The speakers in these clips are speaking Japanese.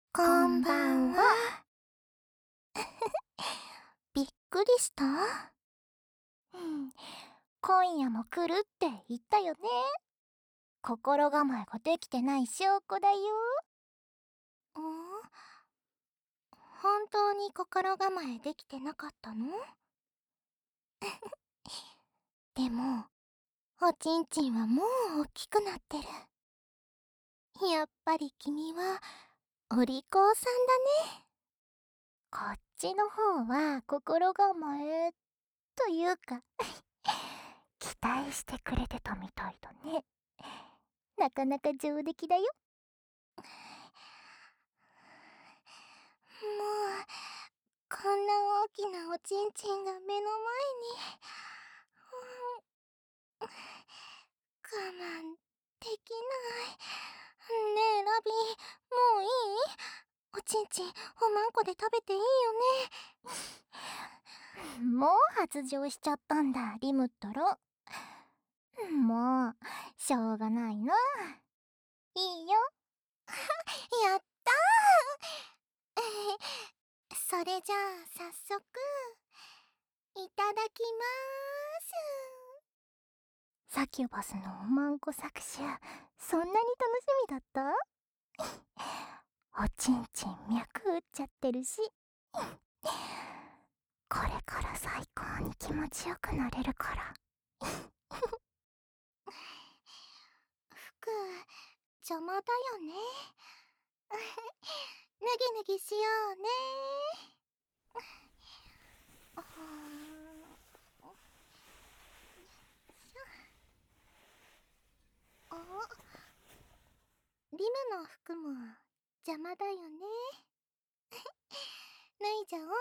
こんばんは。びっくりした？今夜も来るって言ったよね。心構えができてない証拠だよ。本当に心構えできてなかったの？でも、おちんちんはもう大きくなってる。やっぱり君はお利口さんだね。こっちの方は心構えというか期待してくれてたみたいだね。なかなか上出来だよ。もうこんな大きなおちんちんが目の前に、我慢できない。ねえラビー、もういい？おちんちんおまんこで食べていいよね。もう発情しちゃったんだリムったら。もうしょうがないな。いいよ。やったー。それじゃあ早速いただきまーす。サキュバスのおまんこ搾取、そんなに楽しみだった？おちんちん脈打っちゃってるしこれから最高に気持ちよくなれるから服邪魔だよね。脱ぎ脱ぎしようね。リムの服も邪魔だよね。脱いじゃおう。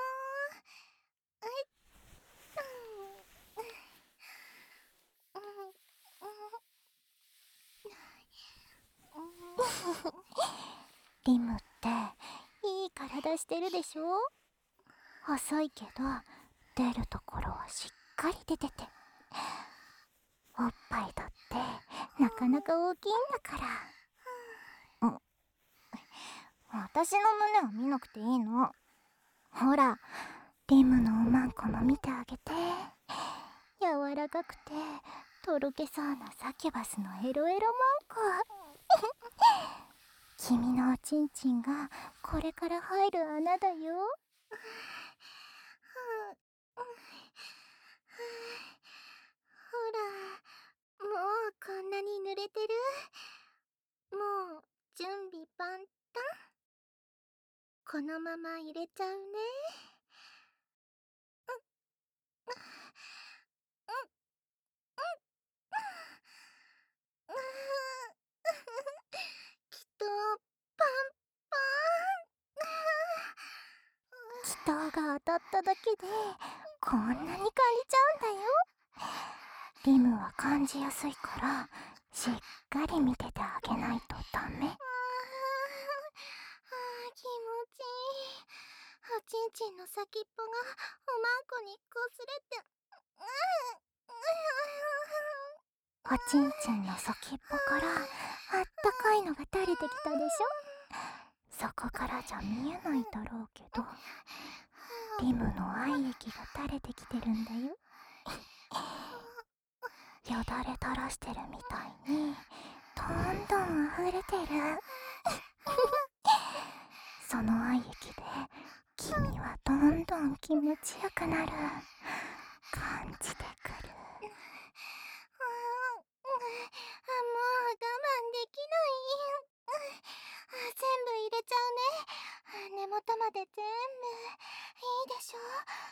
リムっていい体してるでしょ？細いけど出るところはしっかり出てて、おっぱいだってなかなか大きいんだから。私の胸は見なくていいの。ほらリムのおまんこも見てあげて。柔らかくてとろけそうなサキュバスのエロエロまんこ。君のおちんちんがこれから入る穴だよ。ほら、もうこんなに濡れてる。もう準備万端。このまま入れちゃうね。きっとパンパン。気筒が当たっただけでこんなに感じちゃうんだよ。リムは感じやすいからしっかり見ててあげないとダメ。気持ちいい。おちんちんの先っぽがおまんこにこすれて。おちんちんの先っぽからあったかいのが垂れてきたでしょ。そこからじゃ見えないだろうけどリムの愛液が垂れてきてるんだよ。よだれ垂らしてるみたいにどんどん溢れてる。その愛液で君はどんどん気持ちよくなる。感じてくる。もう我慢できない。全部入れちゃうね。根元まで全部。いいでしょ？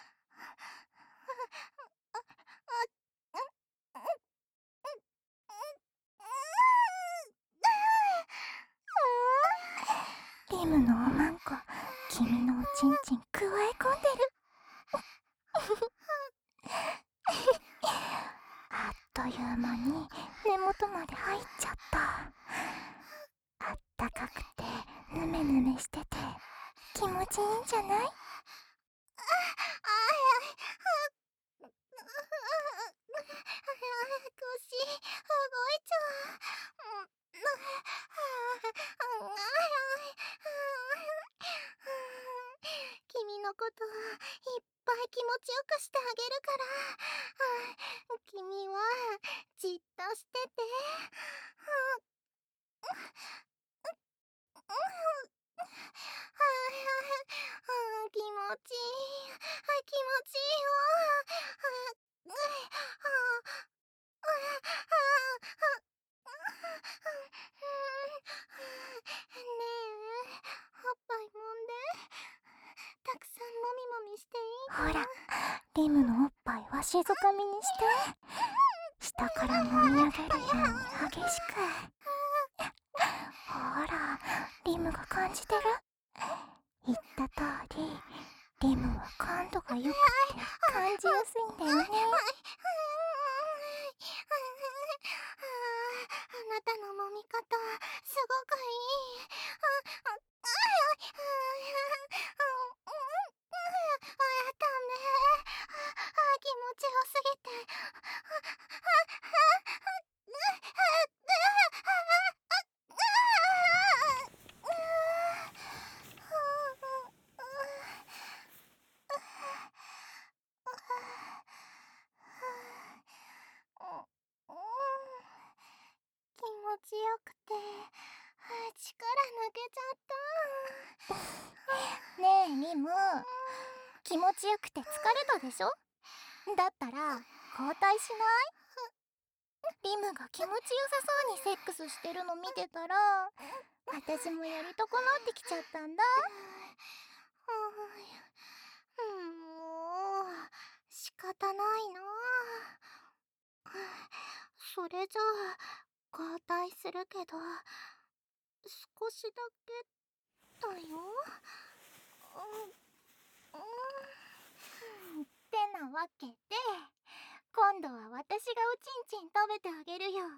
リムのおまんこ、君のおちんちんくわえ込んでる。あっという間に根元まで入っちゃった。あったかくてヌメヌメしてて気持ちいいんじゃない？腰動いちゃう。 こといっぱい気持ちよくしてあげるから。君はじっとしてて。気持ちいい。気持ちいいよ。ねえ、おっぱい揉んで。たくさんもみもみしていいの？ほら、リムのおっぱいわしづかみにして。下から揉み上げるように激しく。ほら、リムが感じてる？言った通り、リムは感度が良くて感じやすいんだよね。あなたの揉み方、すごくいい。ダメ。気持ちよすぎて。気持ちよくて、力抜けちゃった。ねえ、リム。気持ちよくて疲れたでしょ？だったら、交代しない？リムが気持ちよさそうにセックスしてるの見てたら、私もやりたくなってきちゃったんだ。もう、仕方ないな。それじゃあ、交代するけど、少しだけだよ。ってなわけで、今度は私がおちんちん食べてあげるよ。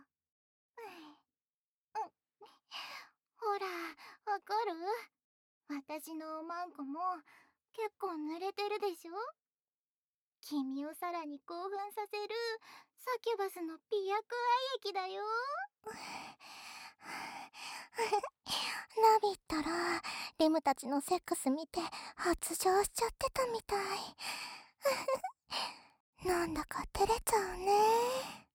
ほら、わかる？私のおまんこも結構濡れてるでしょ？君をさらに興奮させるサキュバスの美薬愛液だよ。ナビったらリムたちのセックス見て発情しちゃってたみたい。なんだか照れちゃうね。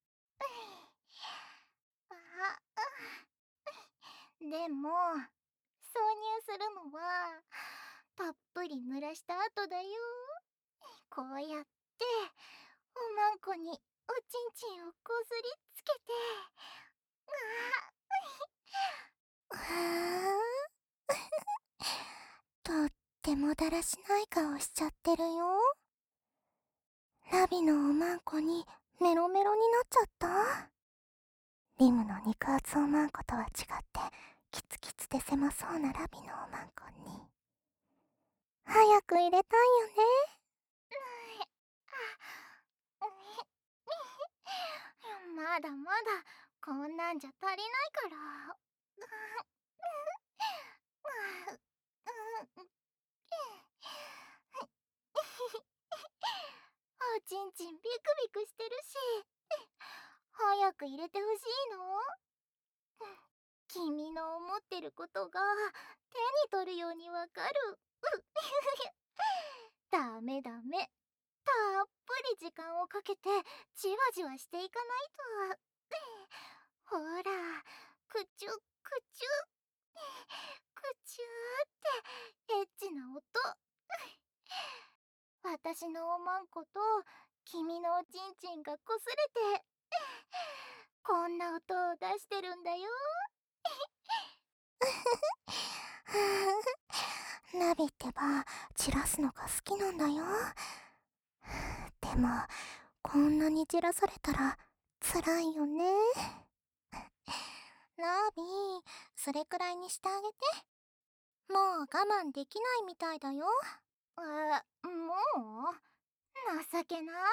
でも挿入するのはたっぷり濡らした後だよ。こうやっておまんこにおちんちんをこすりつけて。とってもだらしない顔しちゃってるよ。ラビのおまんこにメロメロになっちゃった？リムの肉厚おまんことは違ってキツキツで狭そうなラビのおまんこに早く入れたいよね。まだまだこんなんじゃ足りないから。おちんちんビクビクしてるし、早く入れてほしいの？君の思ってることが手に取るようにわかる。ダメダメ。たっぷり時間をかけてじわじわしていかないと。ほら、くちゅくちゅ、くちゅーってエッチな音。私のおまんこと君のおちんちんがこすれてこんな音を出してるんだよ。ナビってば散らすのが好きなんだよ。でもこんなに散らされたら辛いよね。ナビ、それくらいにしてあげて。もう我慢できないみたいだよ。もう情けない。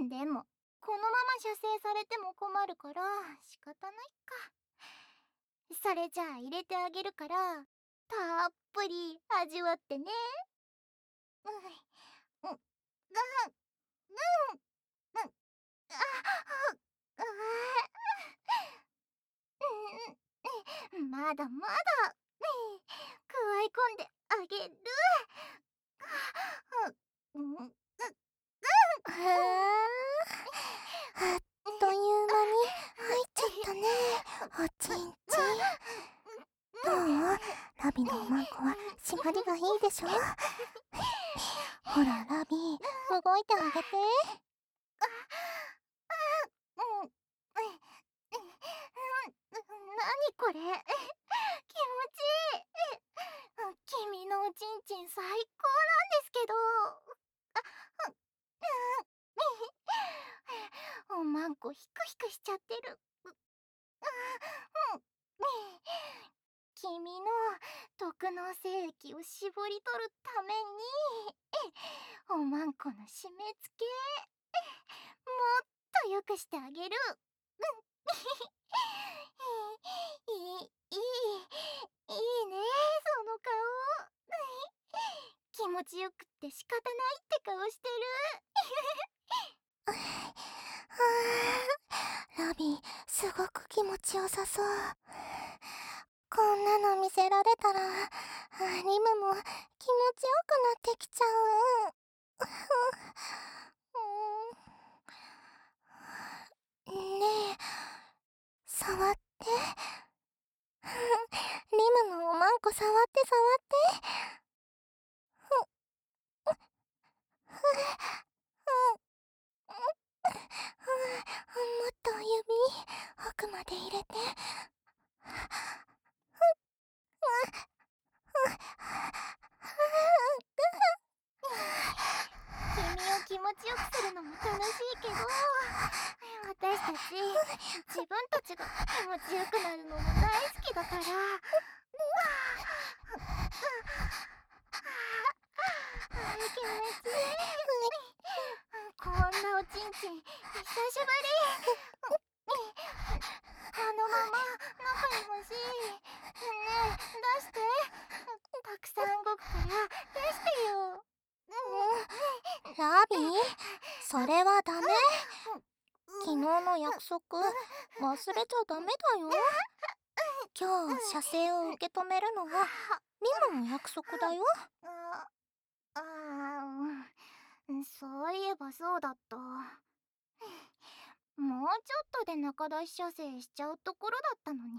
でもこのまま射精されても困るから仕方ないか。それじゃあ入れてあげるからたっぷり味わってね。うんうんうんまだまだ加え込んであげる。 ラビのおまんこは締まりがいいでしょ。ほらラビ、動いてあげて。なにこれ、気持ちいい。君のおちんちん最高なんですけど。おまんこヒクヒクしちゃってる。君の毒の精液を絞り取るためにおまんこの締め付けもっと良くしてあげる。いいね、その顔。気持ちよくって仕方ないって顔してる。ラビ、すごく気持ちよさそう。こんなの見せられたらリムも気持ちよくなってきちゃう。ねえ、触って。リムのおまんこ触って触って。もっと指奥まで入れて。君を気持ちよくするのも楽しいけど、私たち自分たちが気持ちよくなるのも大好きだから。気持ちいい。こんなおちんちん久しぶり。あのまま中に欲しい。ねえ、出して。たくさん動くから出してよ。ラビー、それはダメ。昨日の約束忘れちゃダメだよ。今日射精を受け止めるのはリムの約束だよ。そういえばそうだった。もうちょっとで中出し射精しちゃうところだったのに。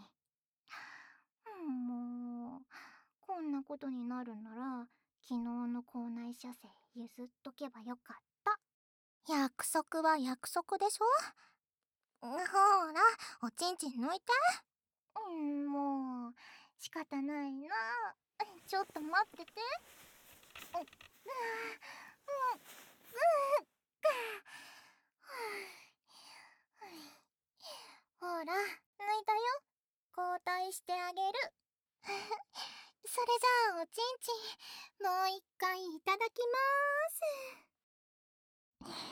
もうこんなことになるなら昨日の校内射精譲っとけばよかった。約束は約束でしょ。ほら、おちんちん抜いて。もう仕方ないな。ちょっと待ってて。ほら、抜いたよ。交代してあげる。それじゃあおちんちんもう一回いただきまーす。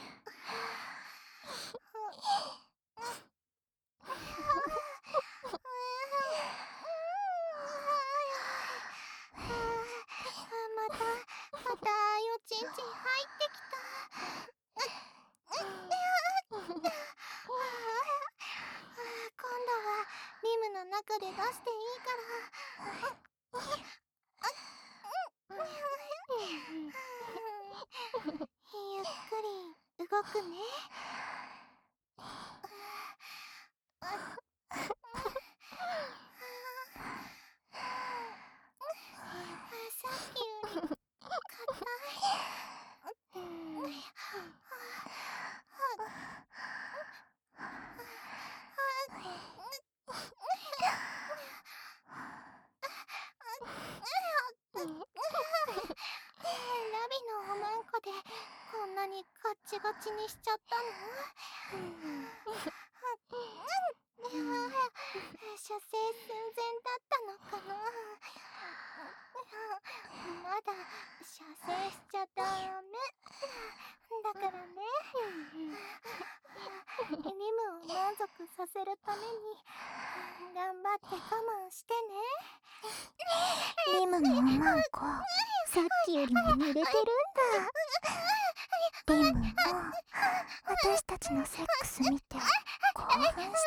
またおちんちん入ってきた。今度はリムの中で出していいから。ゆっくり動くね。さっきより硬い。ラビのおまんこでこんなにガッチガチにしちゃったの？射精寸前だったのかな。まだ射精しちゃダメだからね。リムを満足させるために頑張って我慢してね。リムのおまんこさっきよりも濡れてるんだ。リムも私たちのセックス見て興奮してるんだよ。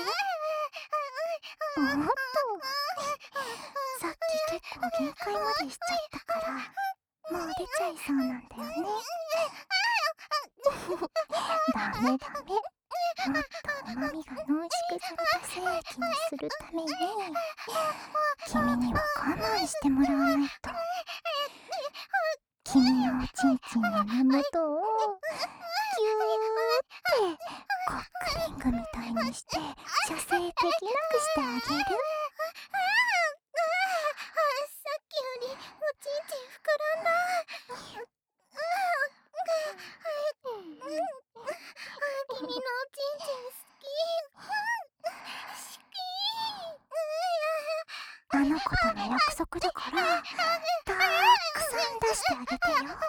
おっと、さっき結構限界までしちゃったからもう出ちゃいそうなんだよね。ダメダメ、もっとおまみが濃縮された精液にするために君には我慢してもらわないと。君のおちんちんの根元をギューってコックリングみたいにして射精できなくしてあげる。さっきよりおちんちん膨らんだ。君のおちんちん好き。あの子との約束だからたくさん出してあげてよ。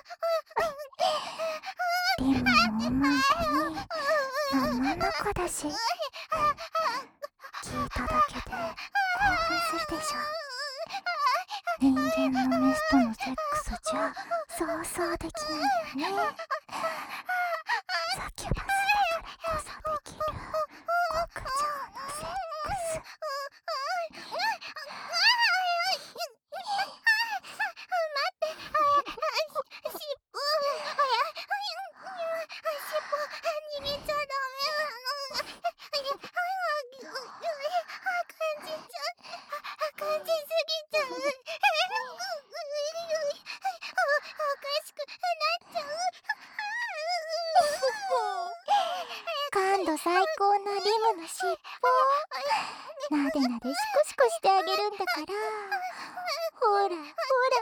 リムのおまんこに生の子だし、聞いただけで興奮するでしょ。人間のメスとのセックスじゃそうそうできないよね。サキュバスだからこそできる極上のセックス。感度最高のリムの尻尾なでなでシコシコしてあげるんだから。ほらほらほら。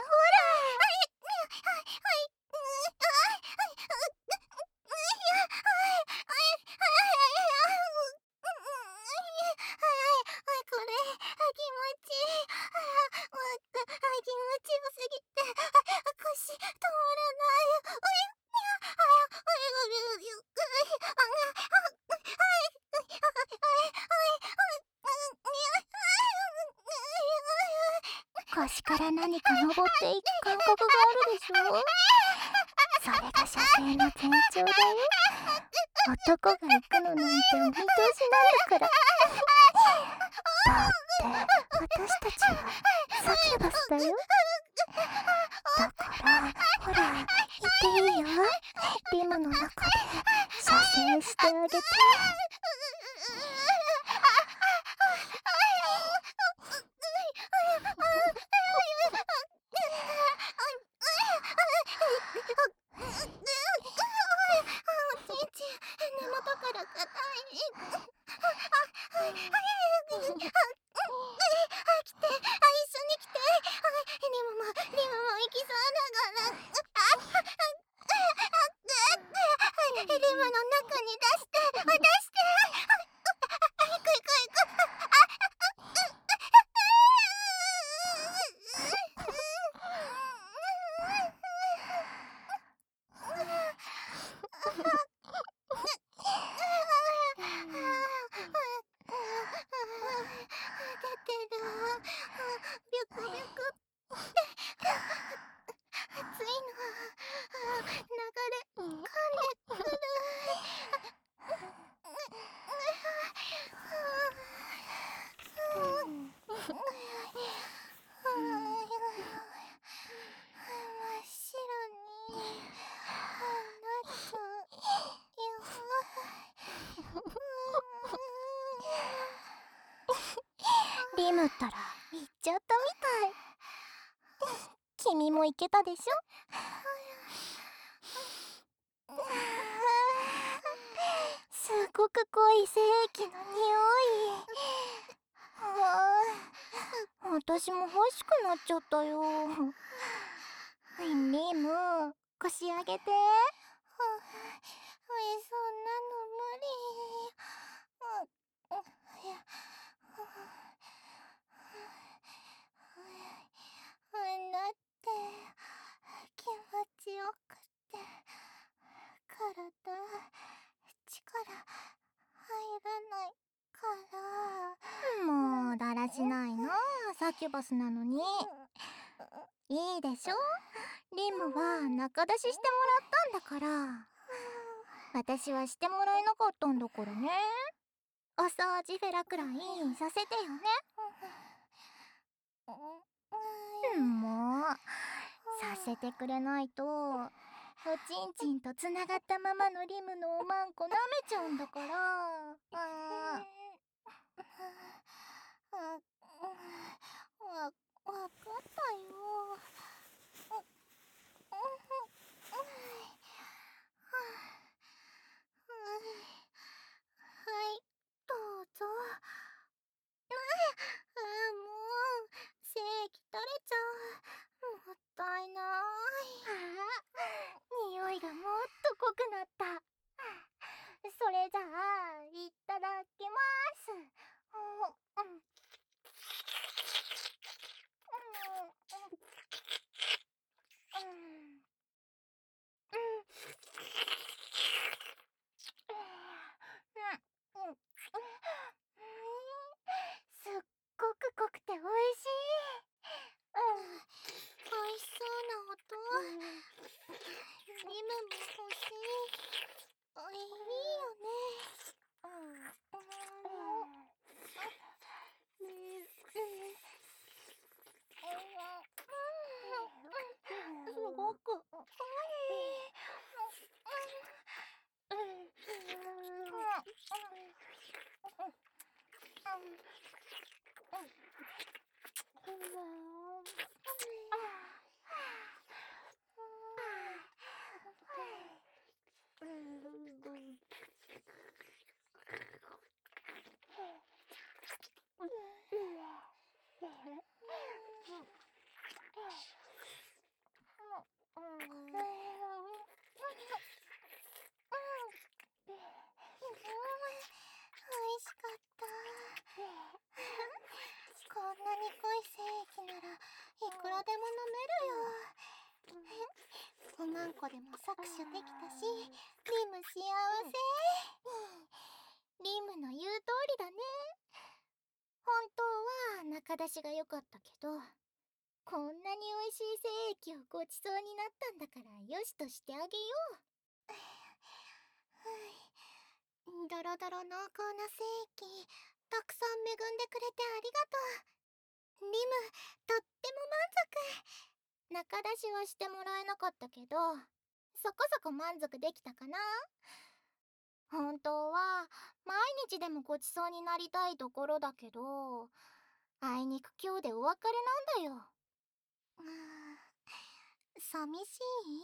腰から何か登っていく感覚があるでしょ。それが射精の前兆だよ。男が行くのなんてお見通しなんだから。だって私たちはサキュバスだよ。だからほら言っていいよ。リムの中で射精してあげて。リムったら行っちゃったみたい。君も行けたでしょ。すごく濃い精液の匂い。私も欲しくなっちゃったよ。リム、腰上げて。そんなの無理。だって気持ちよくて体力入らないから。もうだらしないな、サキュバスなのに。いいでしょ。リムは仲出ししてもらったんだから。私はしてもらえなかったんだからね。お掃除フェラくらいさせてよね。もうさせてくれないとおちんちんとつながったままのリムのおまんこ舐めちゃうんだから。 わかったよ。はい、どうぞ。もう、精液垂れちゃう。もったいない。匂いがもっと濃くなった。それじゃあ、いただきます。すっごく濃くて美味しい。美味しそうな音。リムも欲しい。いいよね。すごく深い。美味しかった。こんなに濃い精液ならいくらでも飲めるよ。5万個でも搾取できたし、リム幸せ。リムの言う通りだね。本当は中出しが良かったけど、こんなに美味しい精液をごちそうになったんだからよしとしてあげよう。ドロドロ濃厚な精液、たくさん恵んでくれてありがとう。リム、とっても満足。中出しはしてもらえなかったけど、そこそこ満足できたかな。本当は毎日でもごちそうになりたいところだけど、あいにく今日でお別れなんだよ。寂し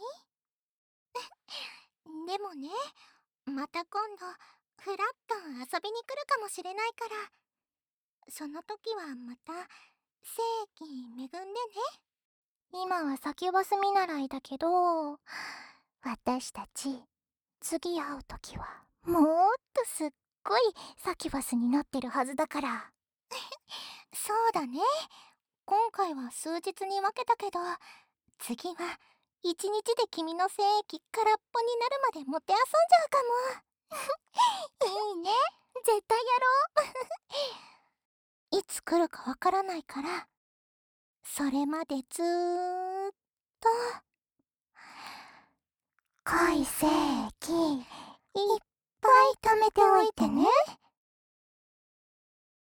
い？でもね、また今度フラッと遊びに来るかもしれないから、その時はまた精液恵んでね。今はサキュバス見習いだけど、私たち次会う時はもっとすっごいサキュバスになってるはずだから。そうだね。今回は数日に分けたけど、次は一日で君の精液空っぽになるまでもてあそんじゃうかも。いいね。絶対やろう。いつ来るかわからないから、それまでずーっと濃い精液いっぱい貯めておいてね。